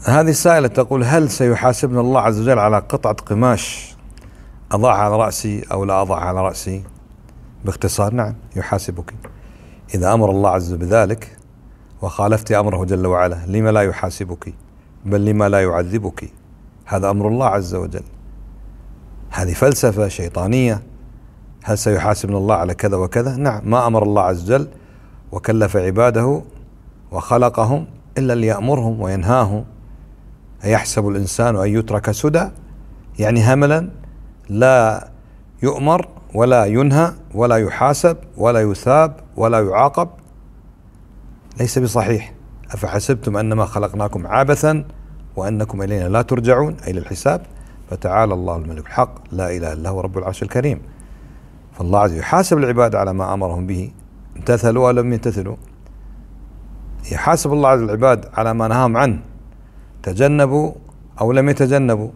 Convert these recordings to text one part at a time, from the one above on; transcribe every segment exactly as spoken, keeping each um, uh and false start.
هذه السائلة تقول: هل سيحاسبنا الله عز وجل على قطعة قماش أضعها على رأسي أو لا أضعها على رأسي؟ باختصار: نعم، يحاسبك. إذا أمر الله عز وجل بذلك وخالفت أمره جل وعلا، لما لا يحاسبك؟ بل لما لا يعذبك؟ هذا أمر الله عز وجل. هذه فلسفة شيطانية. هل سيحاسبنا الله على كذا وكذا؟ نعم، ما أمر الله عز وجل وكلف عباده وخلقهم إلا ليأمرهم وينهاهم. أيحسب الإنسان أن يترك سدى؟ يعني هملا لا يؤمر ولا ينهى ولا يحاسب ولا يثاب ولا يعاقب؟ ليس بصحيح. أفحسبتم أنما خلقناكم عبثا وأنكم إلينا لا ترجعون، أي للحساب. فتعالى الله الملك الحق، لا إله إلا هو رب العرش الكريم. فالله عز وجل يحاسب العباد على ما أمرهم به، امتثلوا ولم يمتثلوا. يحاسب الله عز وجل العباد على ما نهاهم عنه، تجنبوا أو لم يتجنبوا.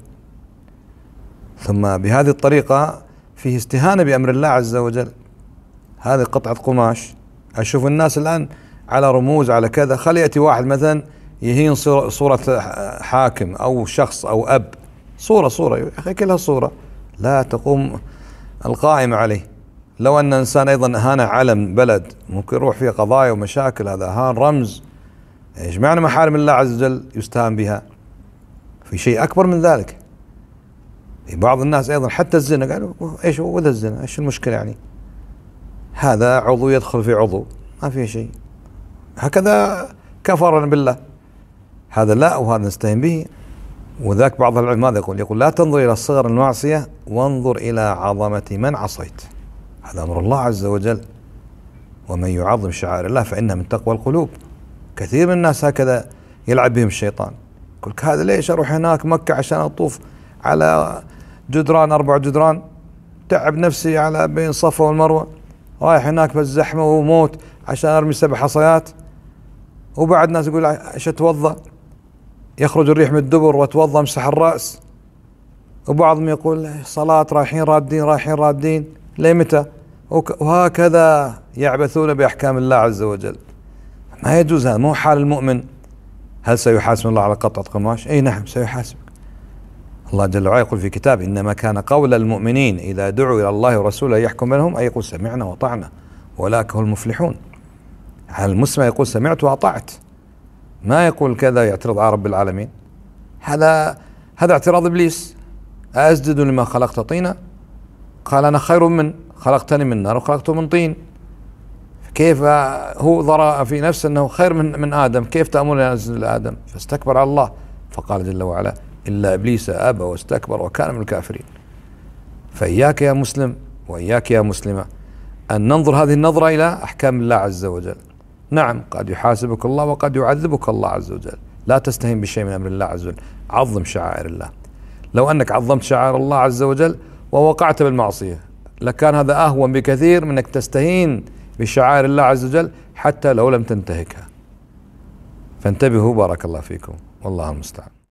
ثم بهذه الطريقة فيه استهانة بأمر الله عز وجل. هذه قطعة قماش، أشوف الناس الآن على رموز على كذا، خلي يأتي واحد مثلا يهين صورة حاكم أو شخص أو أب، صورة صورة يا أخي، كلها صورة، لا تقوم القائمة عليه. لو أن إنسان أيضا هان علم بلد ممكن يروح فيه قضايا ومشاكل، هذا هان رمز. إيش معنى محارم الله عز وجل يستهان بها؟ في شيء أكبر من ذلك. بعض الناس أيضا حتى الزنا، قالوا إيش هو ذا الزنا؟ إيش المشكلة يعني؟ هذا عضو يدخل في عضو، ما فيه شيء، هكذا كفرنا بالله. هذا لا، وهذا نستهين به. وذاك بعض العلماء ماذا يقول؟ يقول: لا تنظر إلى صغر المعصية وانظر إلى عظمة من عصيت. هذا أمر الله عز وجل. ومن يعظم شعائر الله فإنها من تقوى القلوب. كثير من الناس هكذا يلعب بهم الشيطان، يقول لك: هذا ليش أروح هناك مكة عشان أطوف على جدران أربع جدران، تعب نفسي على بين الصفا والمروة، رايح هناك بالزحمة وموت عشان أرمي سبع حصيات. وبعد ناس يقول: ايش اتوضأ؟ يخرج الريح من الدبر واتوضأ امسح الرأس. وبعضهم يقول: صلاة رايحين رادين رايحين رادين ليه متى؟ وهكذا يعبثون بأحكام الله عز وجل. ما يجوز، هذا مو حال المؤمن. هل سيحاسب الله على قطعة قماش؟ اي نعم سيحاسبك. الله جل وعلا يقول في كتابه: إنما كان قول المؤمنين إذا دعوا إلى الله ورسوله يحكم بينهم أن يقول سمعنا وأطعنا وأولئك هم المفلحون. على المسلم يقول سمعت وأطعت، ما يقول كذا يعترض على رب العالمين. هذا هذا اعتراض إبليس. أسجد لما خلقت طينا؟ قال أنا خير من خلقتني من نار وخلقته من طين. كيف هو ضرأ في نفسه أنه خير من من آدم، كيف تأمرني أن أسجد لآدم؟ فاستكبر على الله. فقال جل وعلا: إلا إبليس أبى واستكبر وكان من الكافرين. فإياك يا مسلم وإياك يا مسلمة أن ننظر هذه النظرة إلى أحكام الله عز وجل. نعم، قد يحاسبك الله وقد يعذبك الله عز وجل. لا تستهين بشيء من أمر الله عز وجل، عظم شعائر الله. لو أنك عظمت شعائر الله عز وجل ووقعت بالمعصية لكان هذا أهون بكثير من أنك تستهين بشعائر الله عز وجل حتى لو لم تنتهكها. فانتبهوا، بارك الله فيكم، والله المستعان.